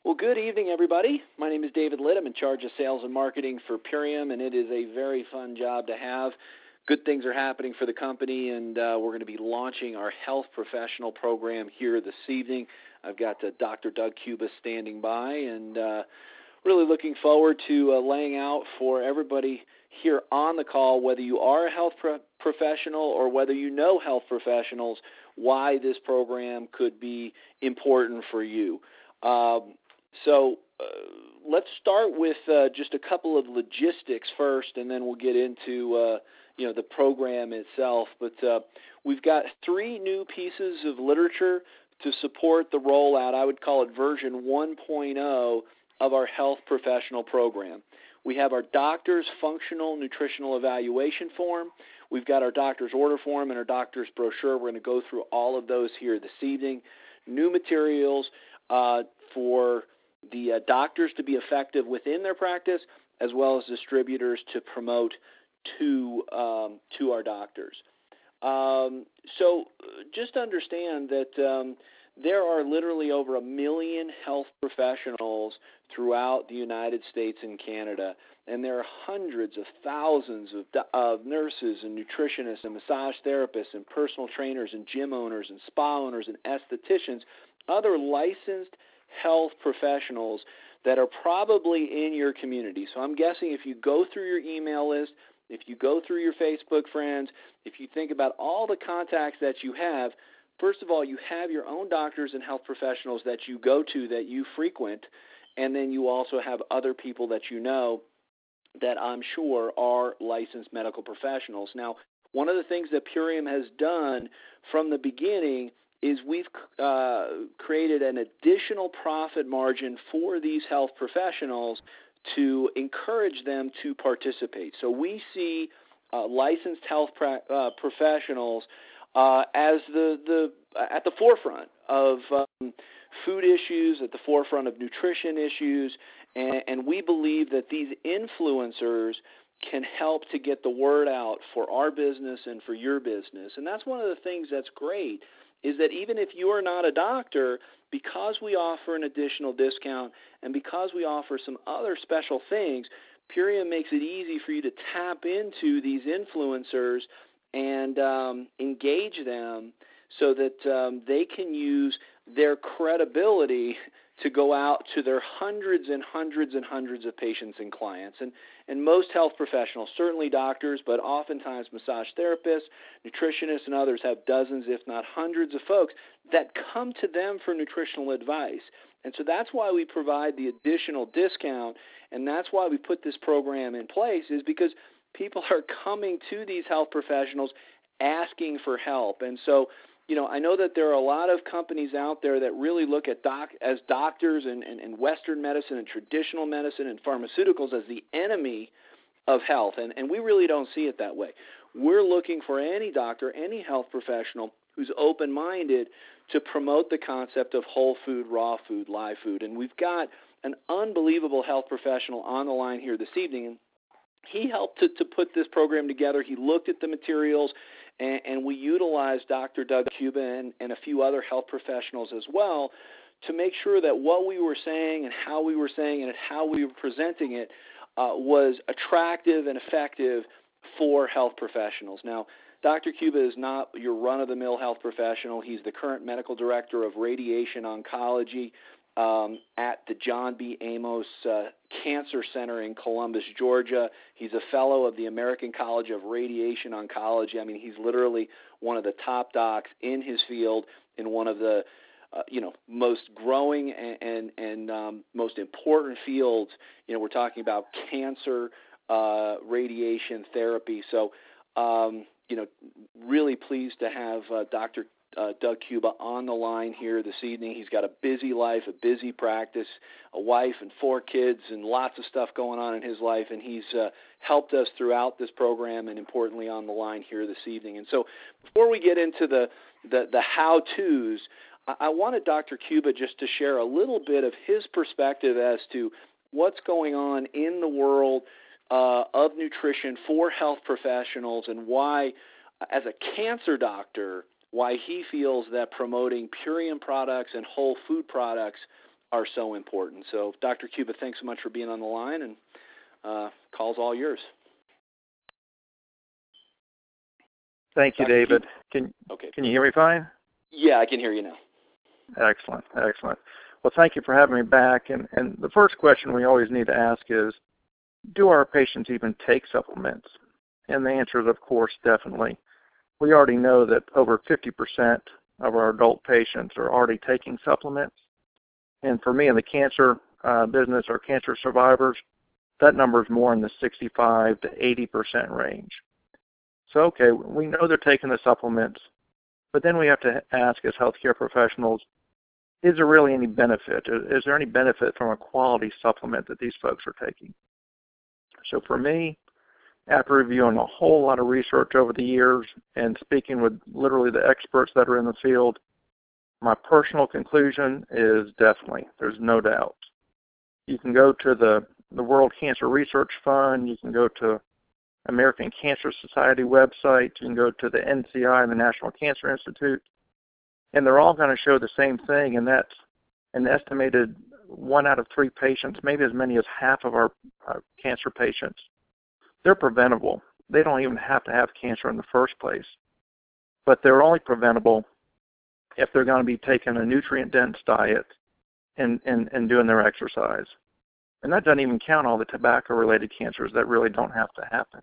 Well, good evening, everybody. My name is David Litt. I'm in charge of sales and marketing for Purium, and it is a very fun job to have. Good things are happening for the company, and we're going to be launching our health professional program here this evening. I've got Dr. Doug Cuba standing by, and really looking forward to laying out for everybody here on the call, whether you are a health professional or whether you know health professionals, why this program could be important for you. So let's start with just a couple of logistics first, and then we'll get into the program itself. But we've got 3 new pieces of literature to support the rollout. I would call it version 1.0 of our health professional program. We have our doctor's functional nutritional evaluation form. We've got our doctor's order form and our doctor's brochure. We're going to go through all of those here this evening. New materials for the doctors to be effective within their practice, as well as distributors to promote to our doctors. So just understand that there are literally over 1 million health professionals throughout the United States and Canada, and there are hundreds of thousands of nurses and nutritionists and massage therapists and personal trainers and gym owners and spa owners and estheticians, other licensed health professionals that are probably in your community. So I'm guessing if you go through your email list, if you go through your Facebook friends, if you think about all the contacts that you have, first of all, you have your own doctors and health professionals that you go to, that you frequent, and then you also have other people that you know that I'm sure are licensed medical professionals. Now, one of the things that Purium has done from the beginning is we've created an additional profit margin for these health professionals to encourage them to participate. So we see licensed health professionals as at the forefront of food issues, at the forefront of nutrition issues, and we believe that these influencers can help to get the word out for our business and for your business. And that's one of the things that's great, is that even if you are not a doctor, because we offer an additional discount and because we offer some other special things, Purium makes it easy for you to tap into these influencers and engage them so that they can use their credibility to go out to their hundreds and hundreds and hundreds of patients and clients. And most health professionals, certainly doctors, but oftentimes massage therapists, nutritionists, and others have dozens, if not hundreds of folks that come to them for nutritional advice. And so that's why we provide the additional discount, and that's why we put this program in place, is because people are coming to these health professionals asking for help. And so, I know that there are a lot of companies out there that really look at as doctors and Western medicine and traditional medicine and pharmaceuticals as the enemy of health, and we really don't see it that way. We're looking for any doctor, any health professional who's open-minded to promote the concept of whole food, raw food, live food, and we've got an unbelievable health professional on the line here this evening, and he helped to put this program together. He looked at the materials, and we utilized Dr. Doug Cuba and a few other health professionals as well to make sure that what we were saying and how we were saying it and how we were presenting it was attractive and effective for health professionals. Now, Dr. Cuba is not your run-of-the-mill health professional. He's the current medical director of radiation oncology at the John B. Amos Cancer Center in Columbus, Georgia. He's a fellow of the American College of Radiation Oncology. I mean, he's literally one of the top docs in his field in one of the most growing and most important fields. We're talking about cancer radiation therapy. So, really pleased to have Dr. Doug Cuba on the line here this evening. He's got a busy life, a busy practice, a wife and 4 kids, and lots of stuff going on in his life, and he's helped us throughout this program and importantly on the line here this evening. And so before we get into the how-tos, I wanted Dr. Cuba just to share a little bit of his perspective as to what's going on in the world of nutrition for health professionals and why, as a cancer doctor, why he feels that promoting Purium products and whole food products are so important. So, Dr. Cuba, thanks so much for being on the line, and call's all yours. Thank you, David. Can you hear me fine? Yeah, I can hear you now. Excellent. Well, thank you for having me back. And the first question we always need to ask is, do our patients even take supplements? And the answer is, of course, definitely. We already know that over 50% of our adult patients are already taking supplements. And for me in the cancer business, or cancer survivors, that number is more in the 65 to 80% range. So, okay, we know they're taking the supplements, but then we have to ask as healthcare professionals, is there really any benefit? Is there any benefit from a quality supplement that these folks are taking? So for me, after reviewing a whole lot of research over the years and speaking with literally the experts that are in the field, my personal conclusion is definitely, there's no doubt. You can go to the World Cancer Research Fund, you can go to American Cancer Society website, you can go to the NCI, the National Cancer Institute, and they're all going to show the same thing, and that's an estimated 1 out of 3 patients, maybe as many as half of our cancer patients, they're preventable. They don't even have to have cancer in the first place, but they're only preventable if they're going to be taking a nutrient-dense diet and doing their exercise. And that doesn't even count all the tobacco-related cancers that really don't have to happen.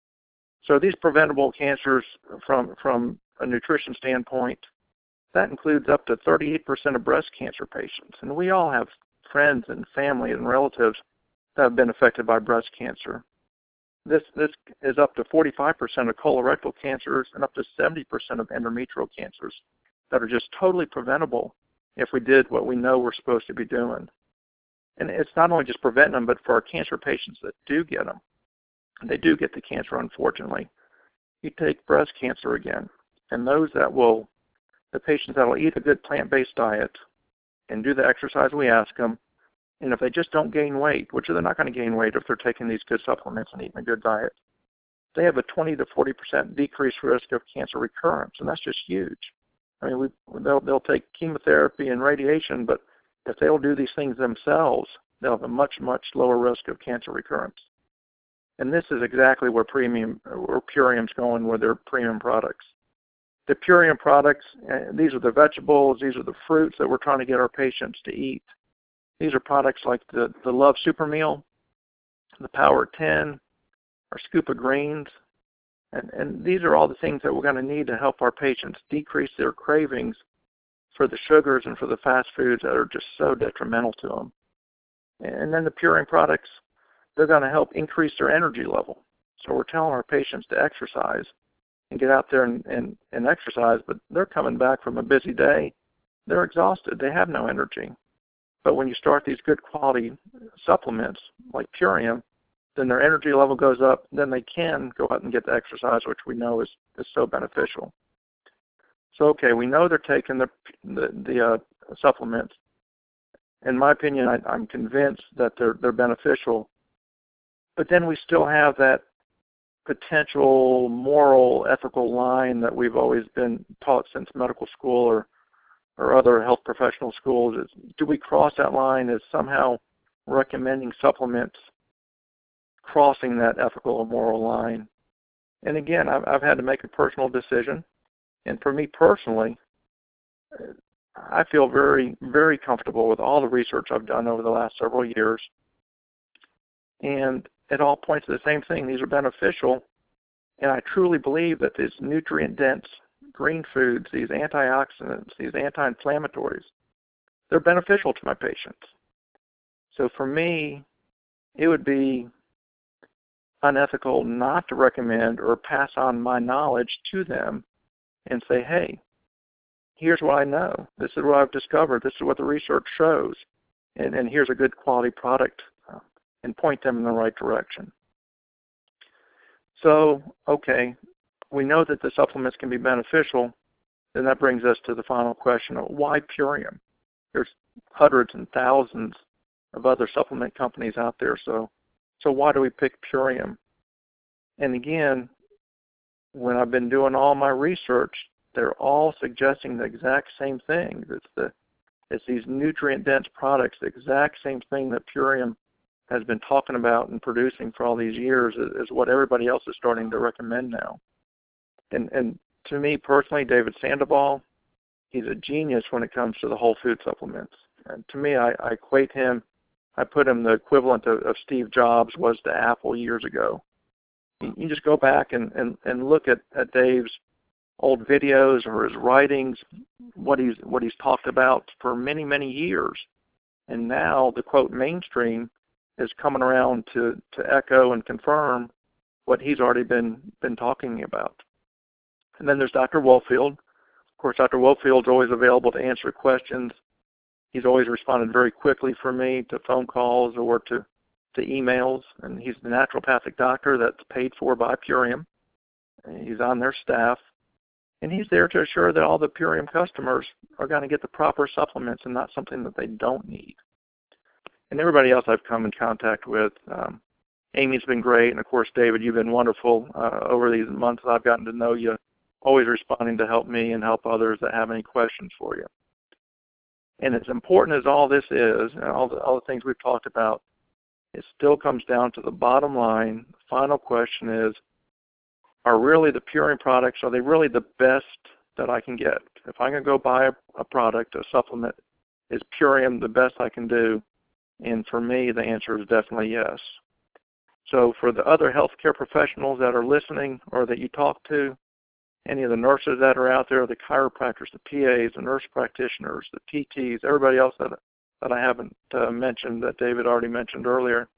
So these preventable cancers from a nutrition standpoint, that includes up to 38% of breast cancer patients. And we all have friends and family and relatives that have been affected by breast cancer. This is up to 45% of colorectal cancers and up to 70% of endometrial cancers that are just totally preventable if we did what we know we're supposed to be doing. And it's not only just preventing them, but for our cancer patients that do get them, they do get the cancer, unfortunately. You take breast cancer again, and the patients that will eat a good plant-based diet and do the exercise we ask them, and if they just don't gain weight, which they're not going to gain weight if they're taking these good supplements and eating a good diet, they have a 20 to 40% decreased risk of cancer recurrence, and that's just huge. I mean, they'll take chemotherapy and radiation, but if they'll do these things themselves, they'll have a much, much lower risk of cancer recurrence. And this is exactly where Purium's going with their premium products. The Purium products, these are the vegetables, these are the fruits that we're trying to get our patients to eat. These are products like the Love Super Meal, the Power 10, our Scoop of Greens, and these are all the things that we're going to need to help our patients decrease their cravings for the sugars and for the fast foods that are just so detrimental to them. And then the Purium products, they're going to help increase their energy level. So we're telling our patients to exercise and get out there and exercise, but they're coming back from a busy day. They're exhausted. They have no energy. But when you start these good quality supplements like Purium, then their energy level goes up, then they can go out and get the exercise, which we know is so beneficial. So, okay, we know they're taking the supplements. In my opinion, I'm convinced that they're beneficial. But then we still have that potential moral, ethical line that we've always been taught since medical school or other health professional schools. Do we cross that line as somehow recommending supplements crossing that ethical or moral line? And again, I've had to make a personal decision. And for me personally, I feel very, very comfortable with all the research I've done over the last several years. And it all points to the same thing. These are beneficial. And I truly believe that these nutrient-dense green foods, these antioxidants, these anti-inflammatories, they're beneficial to my patients. So for me, it would be unethical not to recommend or pass on my knowledge to them and say, hey, here's what I know. This is what I've discovered. This is what the research shows. And here's a good quality product, and point them in the right direction. So, okay, we know that the supplements can be beneficial. Then that brings us to the final question of why Purium? There's hundreds and thousands of other supplement companies out there. So why do we pick Purium? And again, when I've been doing all my research, they're all suggesting the exact same thing. It's It's these nutrient-dense products, the exact same thing that Purium has been talking about and producing for all these years is what everybody else is starting to recommend now. And to me personally, David Sandoval, he's a genius when it comes to the whole food supplements. And to me, I equate him, I put him the equivalent of Steve Jobs was to Apple years ago. You just go back and look at Dave's old videos or his writings, what he's talked about for many, many years. And now the quote mainstream is coming around to echo and confirm what he's already been talking about. And then there's Dr. Woolfield. Of course, Dr. Woolfield's always available to answer questions. He's always responded very quickly for me to phone calls or to emails. And he's the naturopathic doctor that's paid for by Purium. He's on their staff. And he's there to assure that all the Purium customers are going to get the proper supplements and not something that they don't need. And everybody else I've come in contact with, Amy's been great. And, of course, David, you've been wonderful over these months that I've gotten to know you, always responding to help me and help others that have any questions for you. And as important as all this is, and all the things we've talked about, it still comes down to the bottom line. The final question is, are really the Purium products, are they really the best that I can get? If I'm going to go buy a product, a supplement, is Purium the best I can do? And for me, the answer is definitely yes. So for the other healthcare professionals that are listening or that you talk to, any of the nurses that are out there, the chiropractors, the PAs, the nurse practitioners, the PTs, everybody else that I haven't mentioned that David already mentioned earlier,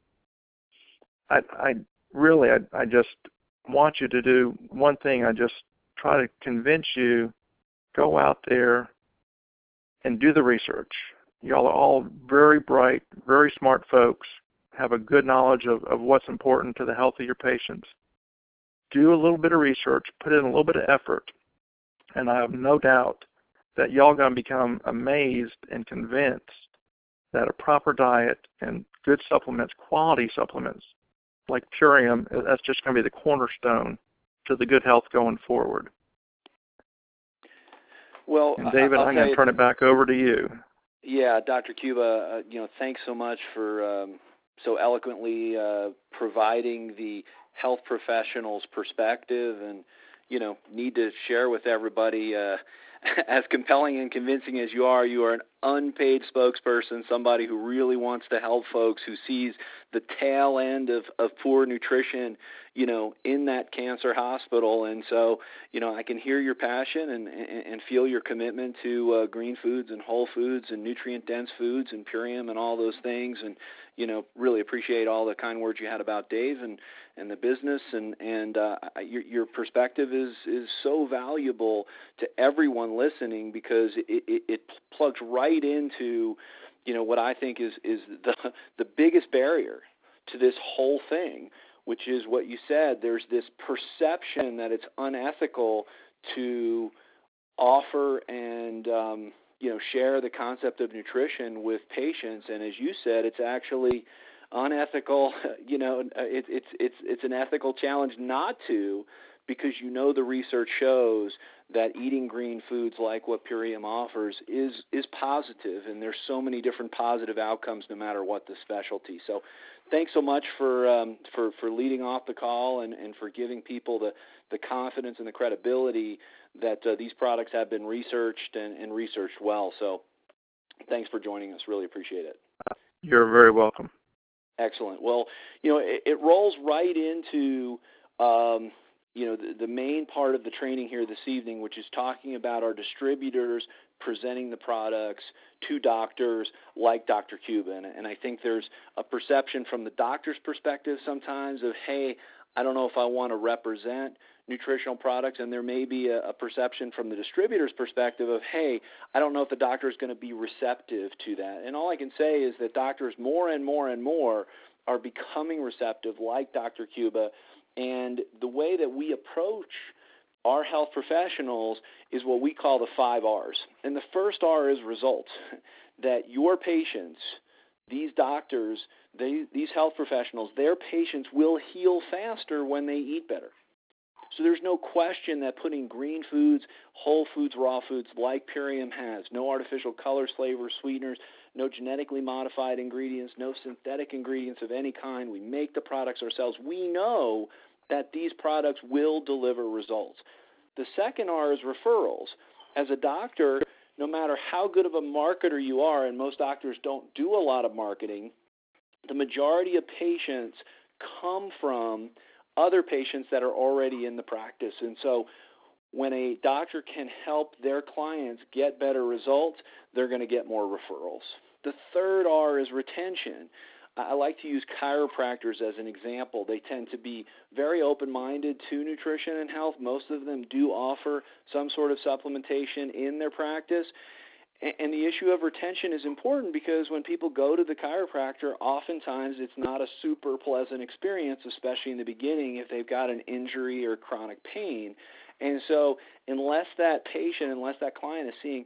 I just want you to do one thing. I just try to convince you, go out there and do the research. Y'all are all very bright, very smart folks, have a good knowledge of what's important to the health of your patients. Do a little bit of research, put in a little bit of effort, and I have no doubt that y'all are going to become amazed and convinced that a proper diet and good supplements, quality supplements, like Purium, that's just going to be the cornerstone to the good health going forward. Well, and David, I'm going to turn it back over to you. Yeah, Dr. Cuba, thanks so much for so eloquently providing the health professional's perspective, and need to share with everybody. As compelling and convincing as you are an unpaid spokesperson, somebody who really wants to help folks, who sees the tail end of poor nutrition, in that cancer hospital. And so, I can hear your passion and feel your commitment to green foods and whole foods and nutrient-dense foods and Purium and all those things. And, really appreciate all the kind words you had about Dave and the business. And your perspective is so valuable to everyone listening, because it plugs right into, what I think is the biggest barrier to this whole thing, which is what you said. There's this perception that it's unethical to offer and share the concept of nutrition with patients, and as you said, it's actually unethical. It's an ethical challenge not to, because the research shows that eating green foods like what Purium offers is positive, and there's so many different positive outcomes no matter what the specialty. So thanks so much for leading off the call and for giving people the confidence and the credibility that these products have been researched and researched well. So thanks for joining us. Really appreciate it. You're very welcome. Excellent. Well, it rolls right into the main part of the training here this evening, which is talking about our distributors presenting the products to doctors like Dr. Cuba. And I think there's a perception from the doctor's perspective sometimes of, hey, I don't know if I want to represent nutritional products, and there may be a perception from the distributor's perspective of, hey, I don't know if the doctor is going to be receptive to that. And all I can say is that doctors more and more and more are becoming receptive, like Dr. Cuba, and the way that we approach our health professionals is what we call the 5 R's. And the first R is results, that your patients, these doctors, these health professionals, their patients will heal faster when they eat better. So there's no question that putting green foods, whole foods, raw foods like Purium has, no artificial colors, flavors, sweeteners, no genetically modified ingredients, no synthetic ingredients of any kind. We make the products ourselves. We know that these products will deliver results. The second R is referrals. As a doctor, no matter how good of a marketer you are, and most doctors don't do a lot of marketing, the majority of patients come from other patients that are already in the practice. And so when a doctor can help their clients get better results, they're going to get more referrals. The third R is retention. I like to use chiropractors as an example. They tend to be very open-minded to nutrition and health. Most of them do offer some sort of supplementation in their practice. And the issue of retention is important because when people go to the chiropractor, oftentimes it's not a super pleasant experience, especially in the beginning if they've got an injury or chronic pain. And so unless that client is seeing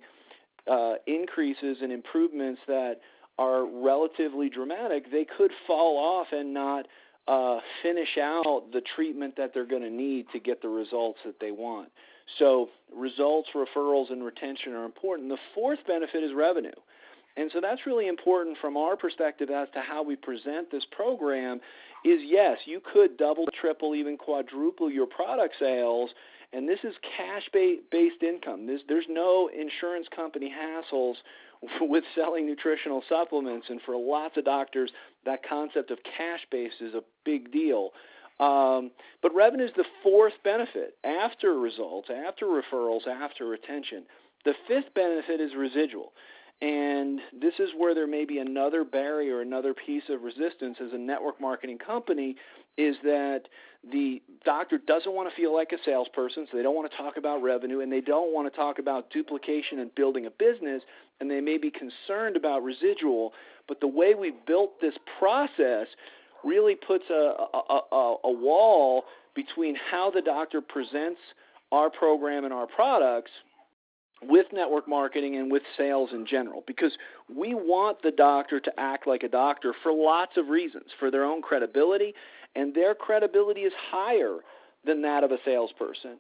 increases and improvements that are relatively dramatic, they could fall off and not finish out the treatment that they're going to need to get the results that they want. So results, referrals, and retention are important. The fourth benefit is revenue. And so that's really important from our perspective as to how we present this program is, yes, you could double, triple, even quadruple your product sales, and this is cash-based income. There's no insurance company hassles with selling nutritional supplements, and for lots of doctors, that concept of cash-based is a big deal. But revenue is the fourth benefit, after results, after referrals, after retention. The fifth benefit is residual. And this is where there may be another barrier, another piece of resistance as a network marketing company, is that the doctor doesn't want to feel like a salesperson, so they don't want to talk about revenue, and they don't want to talk about duplication and building a business, and they may be concerned about residual. But the way we built this process really puts a wall between how the doctor presents our program and our products with network marketing and with sales in general, because we want the doctor to act like a doctor for lots of reasons, for their own credibility, and their credibility is higher than that of a salesperson.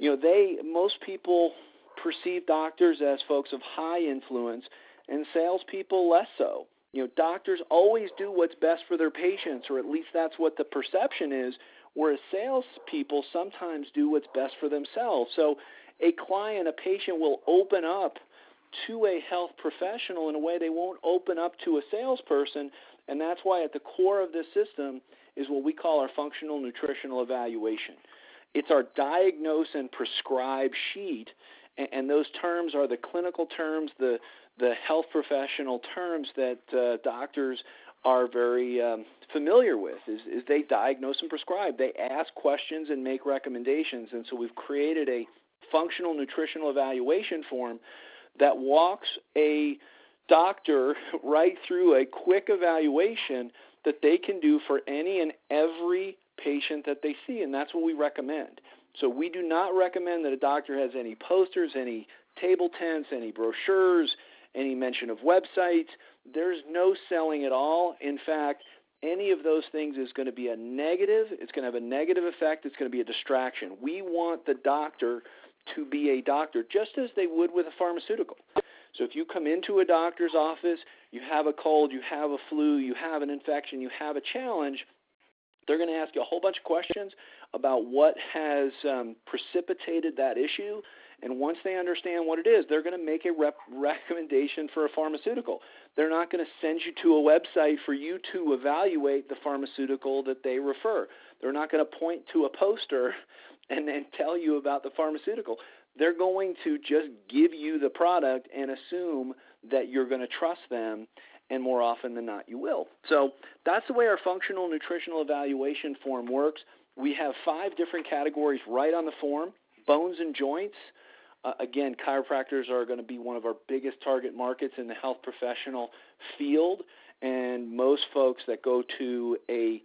Most people perceive doctors as folks of high influence and salespeople less so. Doctors always do what's best for their patients, or at least that's what the perception is, whereas salespeople sometimes do what's best for themselves. So a client, a patient will open up to a health professional in a way they won't open up to a salesperson, and that's why at the core of this system is what we call our functional nutritional evaluation. It's our diagnose and prescribe sheet, and those terms are the clinical terms, the health professional terms that doctors are very familiar with, is they diagnose and prescribe. They ask questions and make recommendations, and so we've created a functional nutritional evaluation form that walks a doctor right through a quick evaluation that they can do for any and every patient that they see, and that's what we recommend. So we do not recommend that a doctor has any posters, any table tents, any brochures, any mention of websites. There's no selling at all. In fact, any of those things is going to be a negative. It's going to have a negative effect. It's going to be a distraction. We want the doctor to be a doctor, just as they would with a pharmaceutical. So if you come into a doctor's office, you have a cold, you have a flu, you have an infection, you have a challenge, they're going to ask you a whole bunch of questions about what has precipitated that issue. And once they understand what it is, they're going to make a recommendation for a pharmaceutical. They're not going to send you to a website for you to evaluate the pharmaceutical that they refer. They're not going to point to a poster and then tell you about the pharmaceutical. They're going to just give you the product and assume that you're going to trust them, and more often than not, you will. So that's the way our functional nutritional evaluation form works. We have 5 different categories right on the form: bones and joints. Again, chiropractors are going to be one of our biggest target markets in the health professional field, and most folks that go to a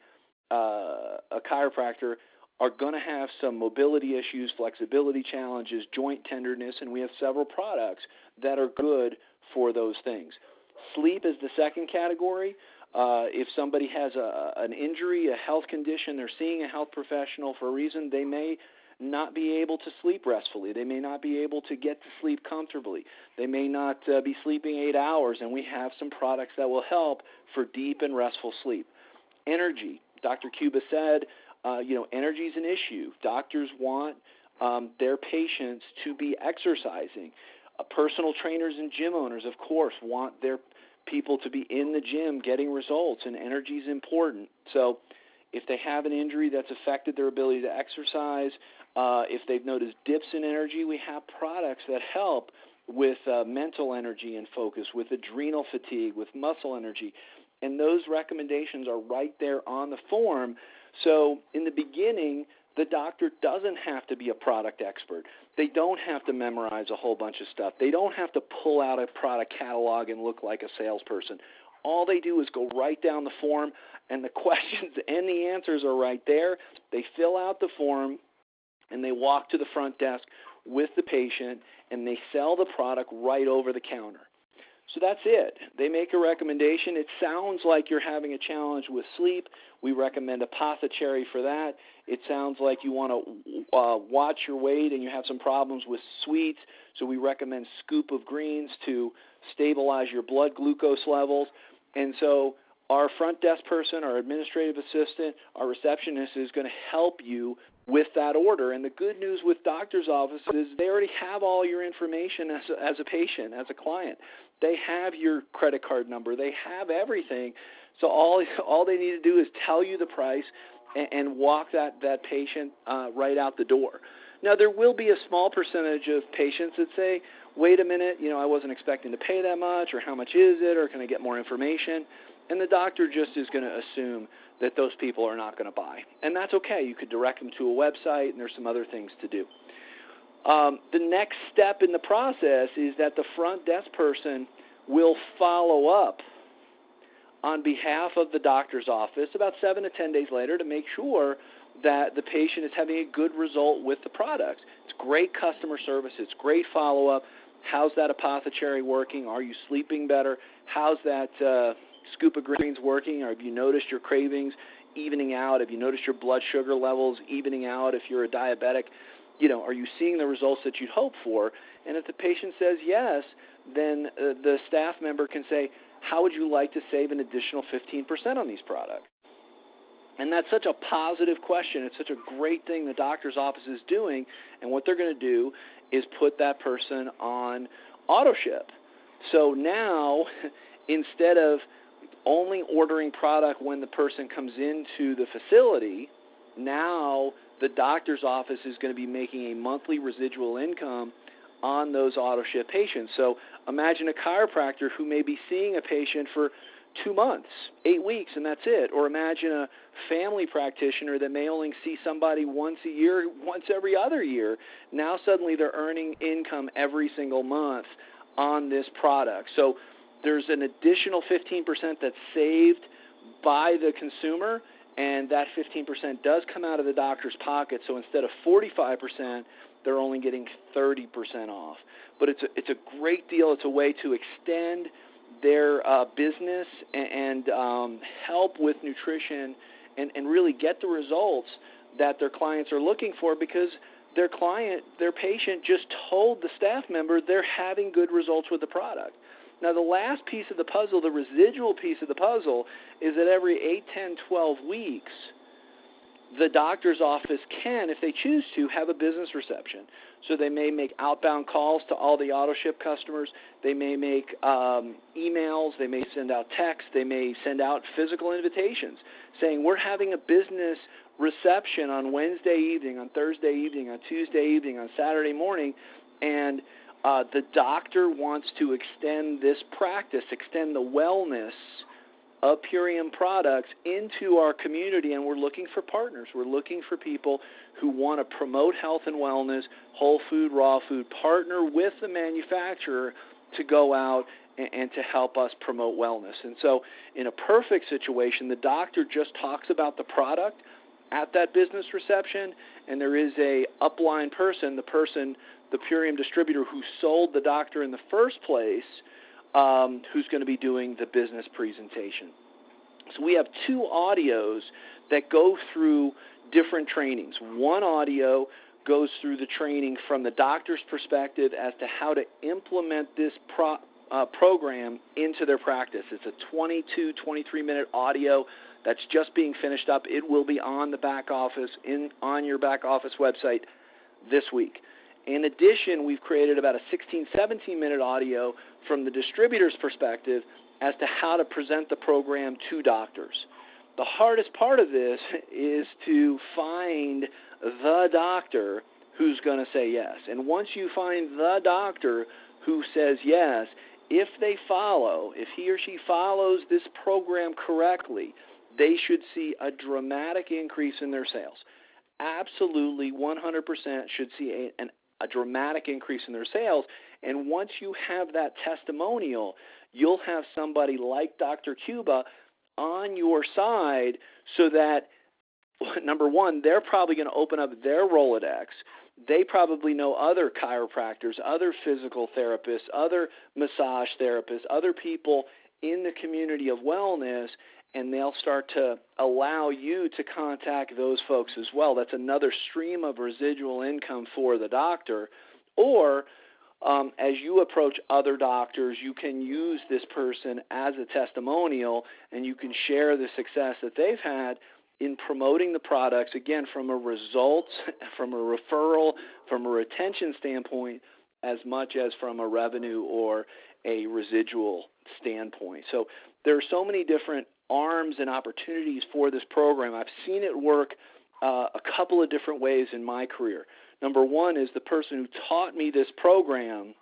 chiropractor are going to have some mobility issues, flexibility challenges, joint tenderness, and we have several products that are good for those things. Sleep is the second category. If somebody has an injury, a health condition, they're seeing a health professional for a reason, they may not be able to sleep restfully. They may not be able to get to sleep comfortably. They may not be sleeping 8 hours, and we have some products that will help for deep and restful sleep. Energy. Dr. Cuba said, energy is an issue. Doctors want their patients to be exercising. Personal trainers and gym owners, of course, want their people to be in the gym getting results, and energy is important. So if they have an injury that's affected their ability to exercise, if they've noticed dips in energy, we have products that help with mental energy and focus, with adrenal fatigue, with muscle energy. And those recommendations are right there on the form. So in the beginning, the doctor doesn't have to be a product expert. They don't have to memorize a whole bunch of stuff. They don't have to pull out a product catalog and look like a salesperson. All they do is go right down the form, and the questions and the answers are right there. They fill out the form, and they walk to the front desk with the patient, and they sell the product right over the counter. So that's it. They make a recommendation. It sounds like you're having a challenge with sleep. We recommend Apothecary for that. It sounds like you want to watch your weight and you have some problems with sweets, so we recommend Scoop of Greens to stabilize your blood glucose levels. And so our front desk person, our administrative assistant, our receptionist is going to help you with that order. And the good news with doctors' offices is they already have all your information as a patient, as a client. They have your credit card number. They have everything. So all they need to do is tell you the price and walk that patient right out the door. Now, there will be a small percentage of patients that say, wait a minute, I wasn't expecting to pay that much, or how much is it, or can I get more information? And the doctor just is going to assume that those people are not going to buy. And that's okay. You could direct them to a website, and there's some other things to do. The next step in the process is that the front desk person will follow up on behalf of the doctor's office about 7 to 10 days later to make sure that the patient is having a good result with the product. It's great customer service. It's great follow-up. How's that Apothecary working? Are you sleeping better? How's that Scoop of Greens working? Or have you noticed your cravings evening out? Have you noticed your blood sugar levels evening out if you're a diabetic? Are you seeing the results that you'd hope for? And if the patient says yes, then the staff member can say, how would you like to save an additional 15% on these products? And that's such a positive question. It's such a great thing the doctor's office is doing. And what they're going to do is put that person on AutoShip. So now, instead of only ordering product when the person comes into the facility, now the doctor's office is going to be making a monthly residual income on those AutoShip patients. So imagine a chiropractor who may be seeing a patient for 2 months, 8 weeks, and that's it. Or imagine a family practitioner that may only see somebody once a year, once every other year. Now suddenly they're earning income every single month on this product. So there's an additional 15% that's saved by the consumer, and that 15% does come out of the doctor's pocket. So instead of 45%, they're only getting 30% off. But it's a great deal. It's a way to extend their business and help with nutrition and really get the results that their clients are looking for, because their patient just told the staff member they're having good results with the product. Now, the last piece of the puzzle, the residual piece of the puzzle, is that every 8, 10, 12 weeks, the doctor's office can, if they choose to, have a business reception. So they may make outbound calls to all the AutoShip customers. They may make emails. They may send out texts. They may send out physical invitations saying, we're having a business reception on Wednesday evening, on Thursday evening, on Tuesday evening, on Saturday morning, and the doctor wants to extend this practice, extend the wellness of Purium products into our community, and we're looking for partners. We're looking for people who want to promote health and wellness, whole food, raw food, partner with the manufacturer to go out and to help us promote wellness. And so in a perfect situation, the doctor just talks about the product at that business reception, and there is a upline person, the Purium distributor who sold the doctor in the first place, who's going to be doing the business presentation. So we have 2 audios that go through different trainings. One audio goes through the training from the doctor's perspective as to how to implement this program into their practice. It's a 23-minute audio that's just being finished up. It will be on the back office, on your back office website this week. In addition, we've created about a 17-minute audio from the distributor's perspective as to how to present the program to doctors. The hardest part of this is to find the doctor who's going to say yes. And once you find the doctor who says yes, if he or she follows this program correctly, they should see a dramatic increase in their sales. Absolutely, 100% should see a dramatic increase in their sales. And once you have that testimonial, you'll have somebody like Dr. Cuba on your side so that, number one, they're probably going to open up their Rolodex. They probably know other chiropractors, other physical therapists, other massage therapists, other people in the community of wellness, and they'll start to allow you to contact those folks as well. That's another stream of residual income for the doctor. Or as you approach other doctors, you can use this person as a testimonial, and you can share the success that they've had in promoting the products, again, from a results, from a referral, from a retention standpoint, as much as from a revenue or a residual standpoint. So there are so many different arms and opportunities for this program. I've seen it work a couple of different ways in my career. Number one is the person who taught me this program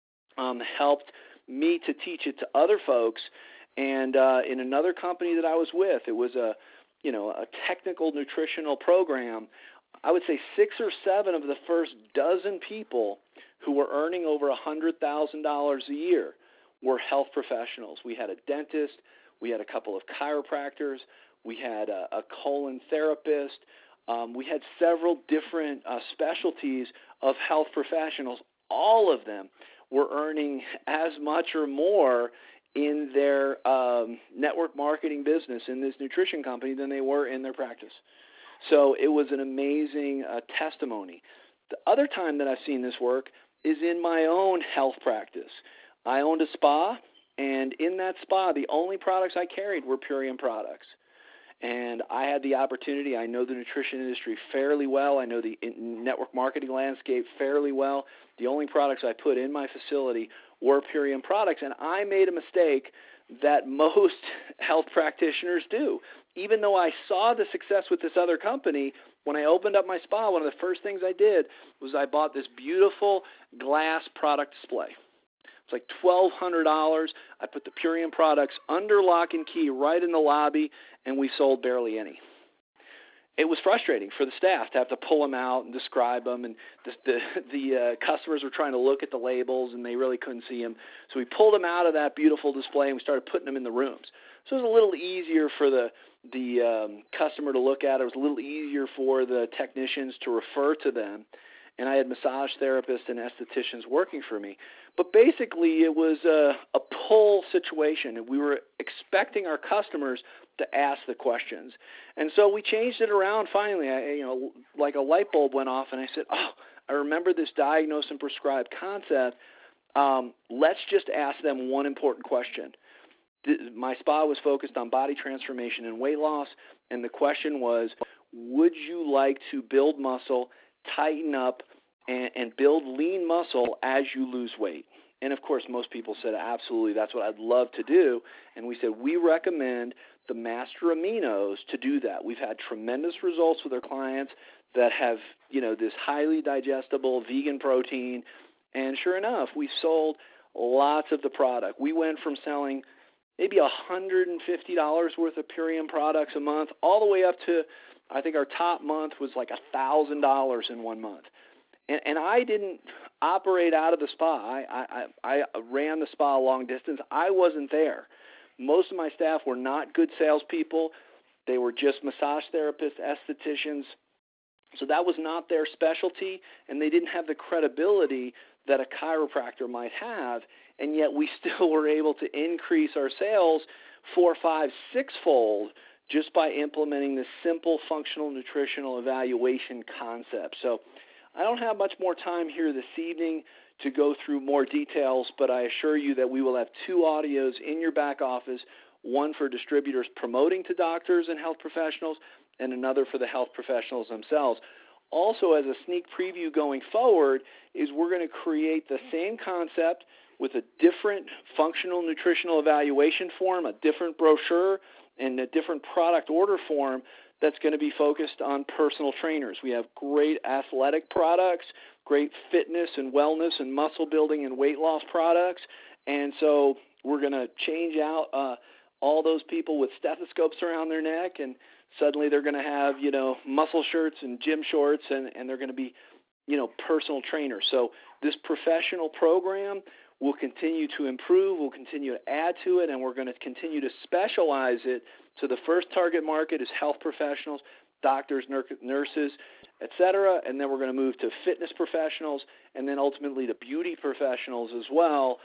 helped me to teach it to other folks. And in another company that I was with, it was a technical nutritional program. I would say 6 or 7 of the first dozen people who were earning over $100,000 a year were health professionals. We had a dentist, we had a couple of chiropractors, we had a colon therapist, we had several different specialties of health professionals. All of them were earning as much or more in their network marketing business in this nutrition company than they were in their practice. So it was an amazing testimony. The other time that I've seen this work is in my own health practice. I owned a spa, and in that spa, the only products I carried were Purium products. And I had the opportunity. I know the nutrition industry fairly well. I know the network marketing landscape fairly well. The only products I put in my facility were Purium products, and I made a mistake that most health practitioners do. Even though I saw the success with this other company, when I opened up my spa, one of the first things I did was I bought this beautiful glass product display. It's like $1,200. I put the Purium products under lock and key right in the lobby, and we sold barely any. It was frustrating for the staff to have to pull them out and describe them, and the customers were trying to look at the labels, and they really couldn't see them. So we pulled them out of that beautiful display, and we started putting them in the rooms. So it was a little easier for the customer to look at. It was a little easier for the technicians to refer to them. And I had massage therapists and estheticians working for me. But basically, it was a pull situation, and we were expecting our customers to ask the questions. And so we changed it around finally. Like a light bulb went off, and I said, I remember this diagnose and prescribe concept. Let's just ask them one important question. My spa was focused on body transformation and weight loss, and the question was, would you like to build muscle, tighten up, and build lean muscle as you lose weight? And, of course, most people said, absolutely, that's what I'd love to do. And we said, we recommend the Master Aminos to do that. We've had tremendous results with our clients that have, this highly digestible vegan protein. And sure enough, we sold lots of the product. We went from selling maybe $150 worth of Purium products a month all the way up to, I think our top month was like $1,000 in 1 month. And I didn't operate out of the spa. I ran the spa long distance. I wasn't there. Most of my staff were not good salespeople. They were just massage therapists, estheticians. So that was not their specialty, and they didn't have the credibility that a chiropractor might have, and yet we still were able to increase our sales 4, 5, 6-fold just by implementing this simple functional nutritional evaluation concept. So I don't have much more time here this evening to go through more details, but I assure you that we will have 2 audios in your back office, one for distributors promoting to doctors and health professionals, and another for the health professionals themselves. Also, as a sneak preview going forward, is we're going to create the same concept with a different functional nutritional evaluation form, a different brochure, and a different product order form that's going to be focused on personal trainers. We have great athletic products, great fitness and wellness and muscle building and weight loss products, and so we're going to change out all those people with stethoscopes around their neck, and suddenly they're going to have, muscle shirts and gym shorts, and they're going to be, personal trainers. So this professional program will continue to improve, we'll continue to add to it, and we're going to continue to specialize it. So the first target market is health professionals, doctors, nurses, et cetera, and then we're going to move to fitness professionals, and then ultimately to beauty professionals as well,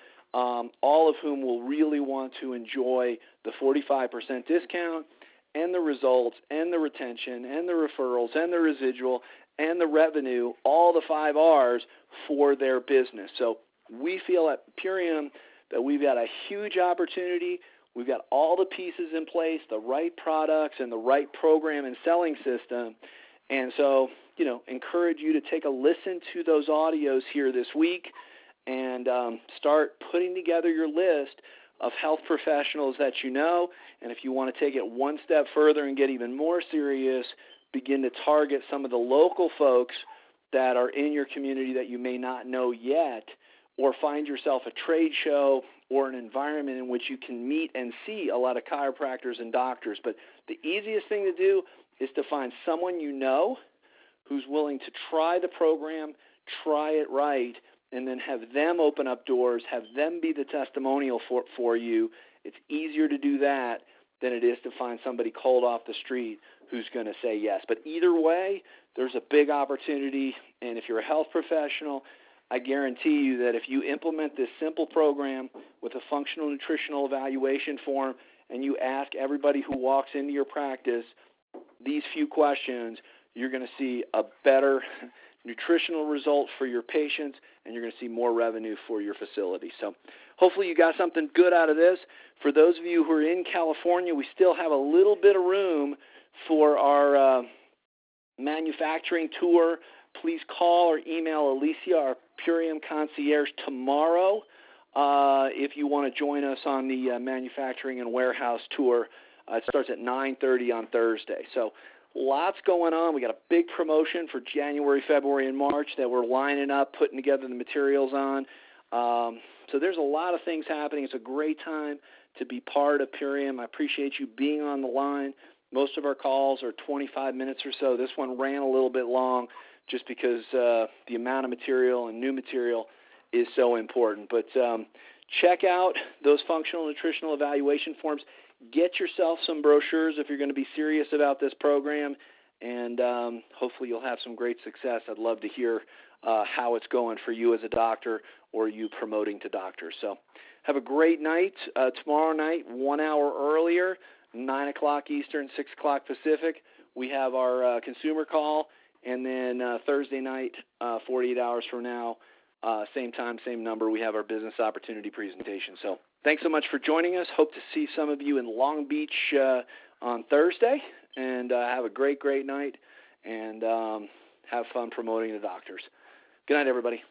all of whom will really want to enjoy the 45% discount and the results and the retention and the referrals and the residual and the revenue, all the 5 R's for their business. So we feel at Purium that we've got a huge opportunity. We've got all the pieces in place, the right products and the right program and selling system. And so, encourage you to take a listen to those audios here this week and start putting together your list of health professionals that you know. And if you want to take it one step further and get even more serious, begin to target some of the local folks that are in your community that you may not know yet, or find yourself a trade show or an environment in which you can meet and see a lot of chiropractors and doctors. But the easiest thing to do is to find someone you know who's willing to try the program, try it right, and then have them open up doors, have them be the testimonial for you. It's easier to do that than it is to find somebody cold off the street who's going to say yes. But either way, there's a big opportunity, and if you're a health professional, I guarantee you that if you implement this simple program with a functional nutritional evaluation form and you ask everybody who walks into your practice these few questions, you're going to see a better nutritional result for your patients, and you're going to see more revenue for your facility. So hopefully you got something good out of this. For those of you who are in California, we still have a little bit of room for our manufacturing tour. Please call or email Alicia, our Purium concierge, tomorrow if you want to join us on the manufacturing and warehouse tour. It starts at 9:30 on Thursday. So lots going on. We got a big promotion for January, February, and March that we're lining up, putting together the materials on. So there's a lot of things happening. It's a great time to be part of Purium. I appreciate you being on the line. Most of our calls are 25 minutes or so. This one ran a little bit long just because the amount of material and new material is so important. But check out those functional nutritional evaluation forms. Get yourself some brochures if you're going to be serious about this program, and hopefully you'll have some great success. I'd love to hear how it's going for you as a doctor or you promoting to doctors. So have a great night. Tomorrow night, 1 hour earlier, 9 o'clock Eastern, 6 o'clock Pacific, we have our consumer call, and then Thursday night, 48 hours from now, same time, same number, we have our business opportunity presentation. So thanks so much for joining us. Hope to see some of you in Long Beach on Thursday, and have a great, great night, and have fun promoting the doctors. Good night, everybody.